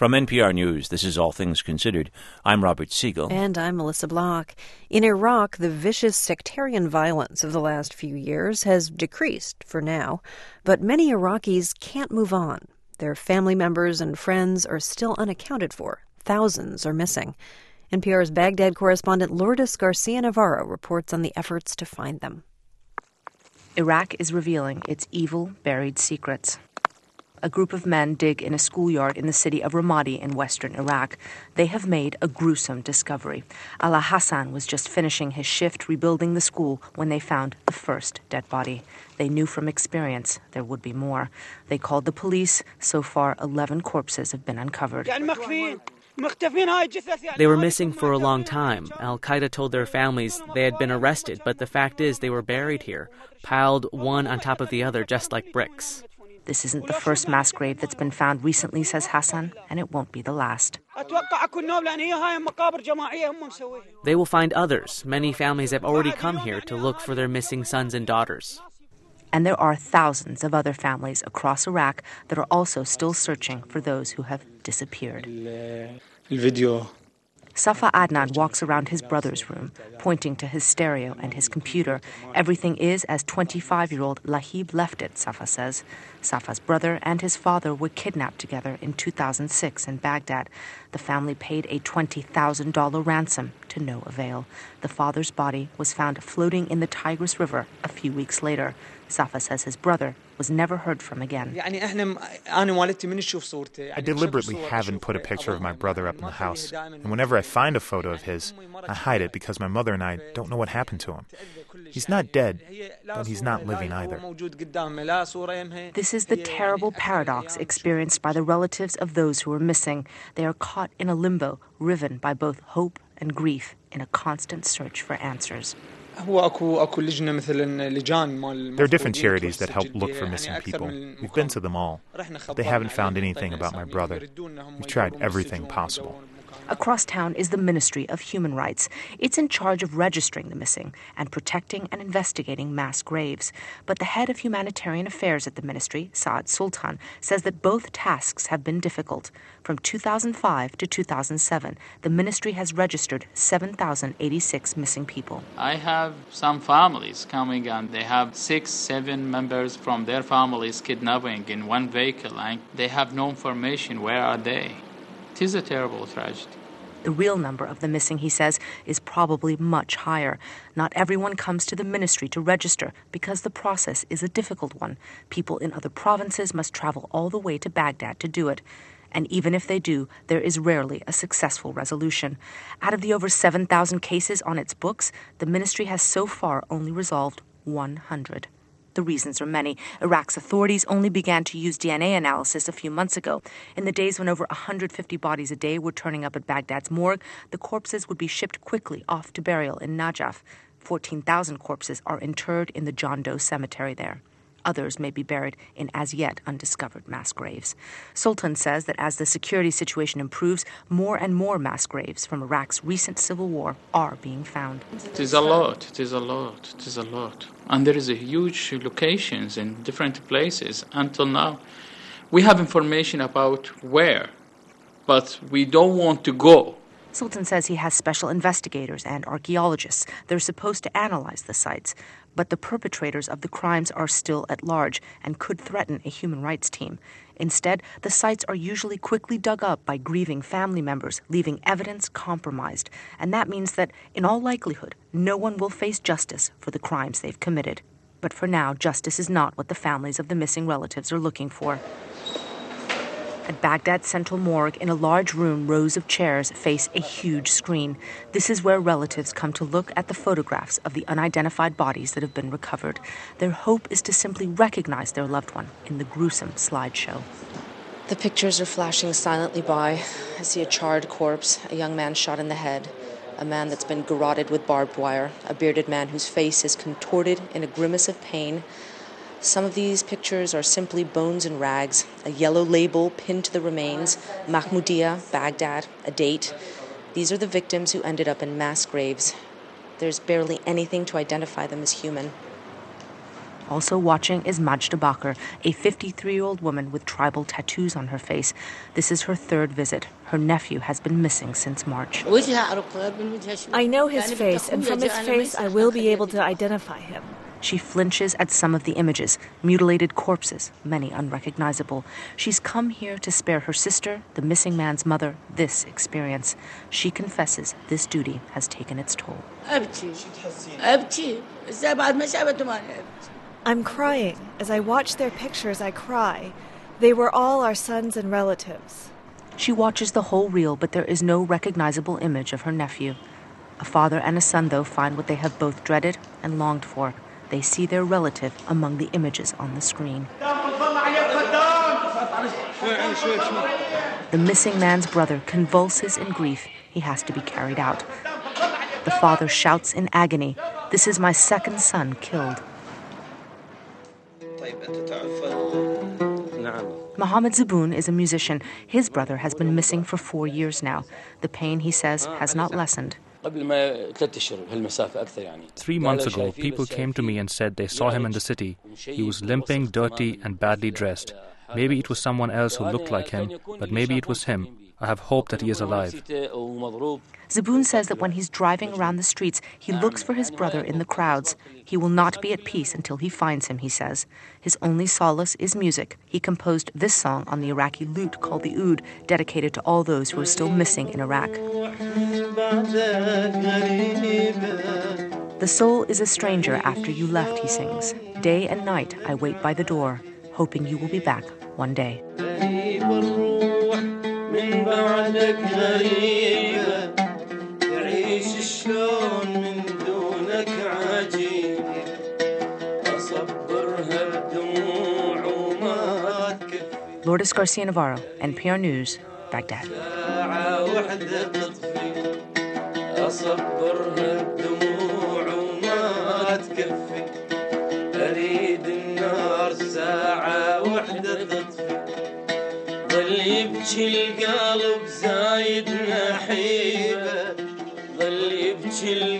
From NPR News, this is All Things Considered. I'm Robert Siegel. And I'm Melissa Block. In Iraq, the vicious sectarian violence of the last few years has decreased for now, but many Iraqis can't move on. Their family members and friends are still unaccounted for. Thousands are missing. NPR's Baghdad correspondent Lourdes Garcia-Navarro reports on the efforts to find them. Iraq is revealing its evil, buried secrets. A group of men dig in a schoolyard in the city of Ramadi in western Iraq. They have made a gruesome discovery. Ala Hassan was just finishing his shift rebuilding the school when they found the first dead body. They knew from experience there would be more. They called the police. So far, 11 corpses have been uncovered. They were missing for a long time. Al-Qaeda told their families they had been arrested, but the fact is they were buried here, piled one on top of the other just like bricks. This isn't the first mass grave that's been found recently, says Hassan, and it won't be the last. They will find others. Many families have already come here to look for their missing sons and daughters. And there are thousands of other families across Iraq that are also still searching for those who have disappeared. Safa Adnan walks around his brother's room, pointing to his stereo and his computer. Everything is as 25-year-old Lahib left it, Safa says. Safa's brother and his father were kidnapped together in 2006 in Baghdad. The family paid a $20,000 ransom to no avail. The father's body was found floating in the Tigris River a few weeks later. Safa says his brother was never heard from again. I deliberately haven't put a picture of my brother up in the house, and whenever I find a photo of his, I hide it because my mother and I don't know what happened to him. He's not dead, but he's not living either. This is the terrible paradox experienced by the relatives of those who are missing. They are caught in a limbo, riven by both hope and grief in a constant search for answers. There are different charities that help look for missing people. We've been to them all, but they haven't found anything about my brother. We've tried everything possible. Across town is the Ministry of Human Rights. It's in charge of registering the missing and protecting and investigating mass graves. But the head of humanitarian affairs at the ministry, Saad Sultan, says that both tasks have been difficult. From 2005 to 2007, the ministry has registered 7,086 missing people. I have some families coming and they have 6-7 members from their families kidnapping in one vehicle and they have no information. Where are they? It is a terrible tragedy. The real number of the missing, he says, is probably much higher. Not everyone comes to the ministry to register because the process is a difficult one. People in other provinces must travel all the way to Baghdad to do it. And even if they do, there is rarely a successful resolution. Out of the over 7,000 cases on its books, the ministry has so far only resolved 100. The reasons are many. Iraq's authorities only began to use DNA analysis a few months ago. In the days when over 150 bodies a day were turning up at Baghdad's morgue, the corpses would be shipped quickly off to burial in Najaf. 14,000 corpses are interred in the John Doe cemetery there. Others may be buried in as-yet undiscovered mass graves. Sultan says that as the security situation improves, more and more mass graves from Iraq's recent civil war are being found. It is a lot. And there is a huge locations in different places. Until now, we have information about where, but we don't want to go. Sultan says he has special investigators and archaeologists. They're supposed to analyze the sites. But the perpetrators of the crimes are still at large and could threaten a human rights team. Instead, the sites are usually quickly dug up by grieving family members, leaving evidence compromised. And that means that, in all likelihood, no one will face justice for the crimes they've committed. But for now, justice is not what the families of the missing relatives are looking for. At Baghdad's central morgue, in a large room, rows of chairs face a huge screen. This is where relatives come to look at the photographs of the unidentified bodies that have been recovered. Their hope is to simply recognize their loved one in the gruesome slideshow. The pictures are flashing silently by. I see a charred corpse, a young man shot in the head, a man that's been garroted with barbed wire, a bearded man whose face is contorted in a grimace of pain. Some of these pictures are simply bones and rags, a yellow label pinned to the remains, Mahmoudiya, Baghdad, a date. These are the victims who ended up in mass graves. There's barely anything to identify them as human. Also watching is Majda Bakr, a 53-year-old woman with tribal tattoos on her face. This is her third visit. Her nephew has been missing since March. I know his face, and from his face I will be able to identify him. She flinches at some of the images, mutilated corpses, many unrecognizable. She's come here to spare her sister, the missing man's mother, this experience. She confesses this duty has taken its toll. I'm crying. As I watch their pictures, I cry. They were all our sons and relatives. She watches the whole reel, but there is no recognizable image of her nephew. A father and a son, though, find what they have both dreaded and longed for. They see their relative among the images on the screen. The missing man's brother convulses in grief. He has to be carried out. The father shouts in agony, "This is my second son killed." Mohammed Zubun is a musician. His brother has been missing for 4 years now. The pain, he says, has not lessened. 3 months ago, people came to me and said they saw him in the city. He was limping, dirty, and badly dressed. Maybe it was someone else who looked like him, but maybe it was him. I have hope that he is alive. Zubun says that when he's driving around the streets, he looks for his brother in the crowds. He will not be at peace until he finds him, he says. His only solace is music. He composed this song on the Iraqi lute called the oud, dedicated to all those who are still missing in Iraq. The soul is a stranger after you left, he sings. Day and night I wait by the door, hoping you will be back one day. Lourdes Garcia Navarro, NPR News, Baghdad. يبكي القلب زايد نحيبه ظل يبكي